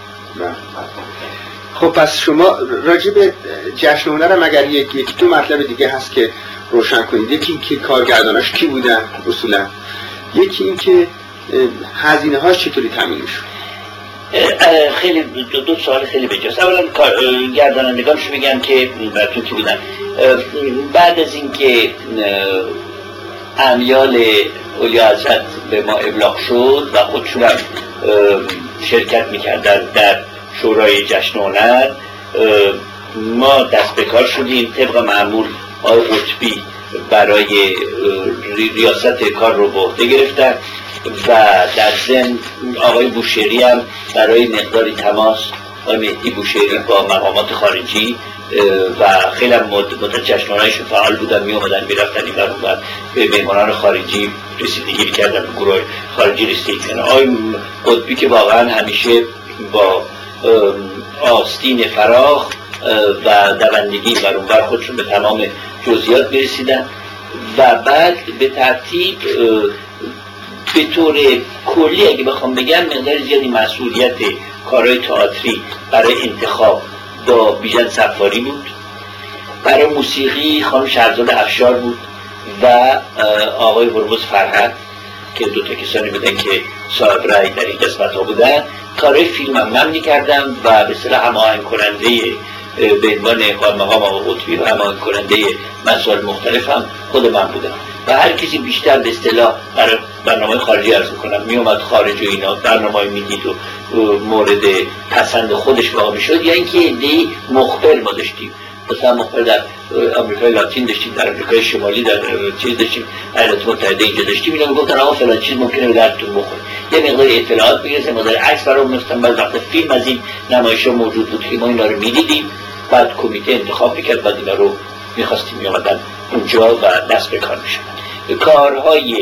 خب پس شما راجع به جشن هنر هم اگر یکی دو مطلب دیگه هست که روشن کنید. یکی این که کارگرداناش کی بودن اصولا، یکی این که هزینه هاش چطوری تامین میشد. خیلی دو, دو سوال خیلی بجاست. اولا گردانندگانش میگن که براتون کی بودن. بعد از اینکه امیال اولیا حضرت به ما ابلاغ شد و خودشون هم شرکت میکردن در شورای جشن هنر، ما دست به کار شدیم. طبق معمول آقای قطبی برای ریاست کار رو به عهده گرفتن و در ضمن آقای بوشهری هم برای مقداری تماس، آقای مهدی بوشهری با مقامات خارجی و خیلی هم مدت جشن هنرشون فعال بودن، می اومدن می رفتن این بر و به مهمانان خارجی رسیدگی کردن، به گروه خارجی رسیدگی کردن. آقای قطبی که واقعا همیشه با آستین فراخ و دوندگی بر اون بر خودشون به تمام جزئیات برسیدن و بعد به ترتیب به طور کلی اگه بخوام بگم مقدار زیادی مسئولیت کارهای تئاتری برای انتخاب با بیژن صفاری بود، برای موسیقی خانم شهرزاد افشار بود و آقای هرمز فرهد که دو تا کسانی بودن که صاحب رأی در این قسمت ها بودن. کارهای فیلم هم من می‌کردم و به اصطلاح هماهنگ کننده به عنوان مقام آقای قطبی و هماهنگ کننده مسائل مختلف هم خود من بودم و هر کسی بیشتر به اصطلاح برای برنامه خارجی عرض می‌کنم میومد خارج و اینا برنامه میدید و مورد پسند خودش واقع میشد، یا اینکه ایده مخبر ما داشتیم. مثلا مخبر در آمریکای لاتین داشتیم، در آمریکای شمالی در چیز داشتیم، ایالات متحده اینجا داشتیم. اینا میگفتن آقا فلان چیز ممکنه به دردتون بخوره، یه مقدار اطلاعات میگرفتن، مقدار عکس برام می‌گفتن. بعد وقت فیلم از این نمایش‌ها موجود بود که ما اینا رو می‌دیدیم، بعد کمیته انتخاب می‌کرد، بعد اینا رو می‌خواستیم می‌آمدن اونجا و دست به کار می‌شدن. کارهای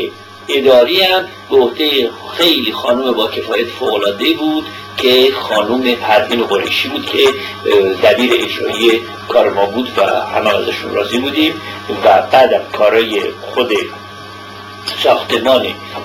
اداری هم به عهده خیلی خانم با کفایت فوق‌العاده بود که خانم پروین قریشی بود که دبیر اجرایی کار ما بود و همه ازشون راضی بودیم. و بعدم کارای خود ساختمان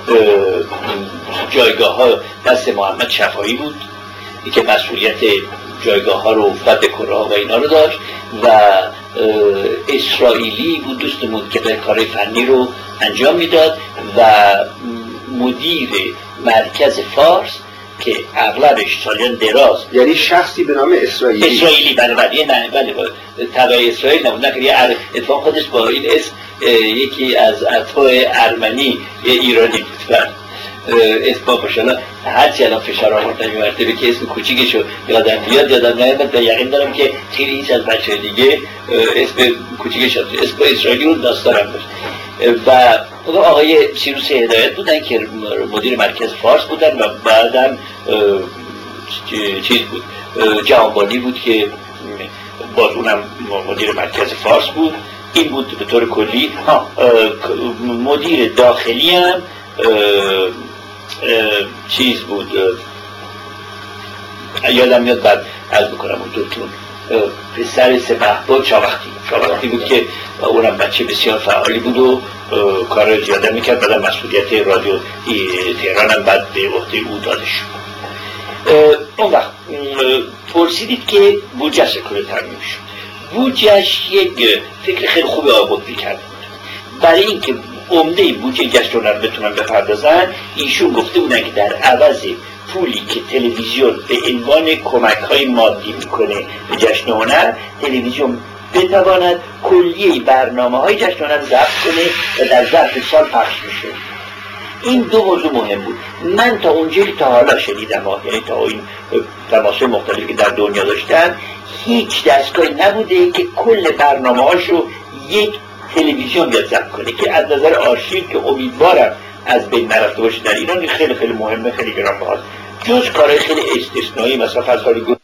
جایگاه ها دست محمد شفایی بود که مسئولیت جایگاه ها رو و دکورها و اینا رو داشت و اسرائیلی بود دوستمون که به کار فنی رو انجام میداد و مدیر مرکز فارس که اغلبش سالیان دراز، یعنی شخصی به نام اسرائیلی اسرائیلی بله بله نه بله تبع اسرائیل نبود، نه که اتفاق خودش با این اسم یکی از اتباع ارمنی یه ایرانی بود. اسم باشلا هرچی الان فشار آوردن این مرتبه که اسم کوچیکشو یادم بیاد یادم نیامد و یقین دارم که خیلی هیچ از بچه دیگه اسم کوچیکش اسم اسرائیلی رو داستارم داشت. و آقای سیروس هدایت بودن که مدیر مرکز فارس بودن و بعدم چیز بود جهانبانی بود که باز اونم مدیر مرکز فارس بود. این بود به طور کلی. ها مدیر داخلی هم چیز بود یادم میاد بعد عرض بکنم اون دوتون پسر سپهبد شاوختی شاوختی بود که اونم بچه بسیار فعالی بود و کار زیاده میکرد. بعد مسئولیت رادیو تهران هم بعد به عهده او داده شد. اون وقت پرسیدید که بودجه سکوله ترمیم شد. بودجهش یک فکر خیلی خوبی آقای کرد برای اینکه عمده بودجه گشت و هنر بتونن بپردازن. ایشون گفته بودن که در عوض پولی که تلویزیون به عنوان کمک های مادی میکنه به جشن هنر، تلویزیون بتواند کلیه برنامه های جشن هنر ضبط کنه و در ظرف سال پخش میشه. این دو موضوع مهم بود. من تا اونجایی که تا حالا شنیدم، یعنی تا این تماس‌های مختلفی که در دنیا داشتن، هیچ دستگاهی نبوده که کل برنامه هاشو یک تلویزیون بیاد ضبط کنه که از نظر آرشیو که امیدوارم از بین نرفته باشه در ایران خیلی خیلی مهمه، خیلی گرانبهاست. جز کارهای خیلی استثنایی مثلا فرض کنید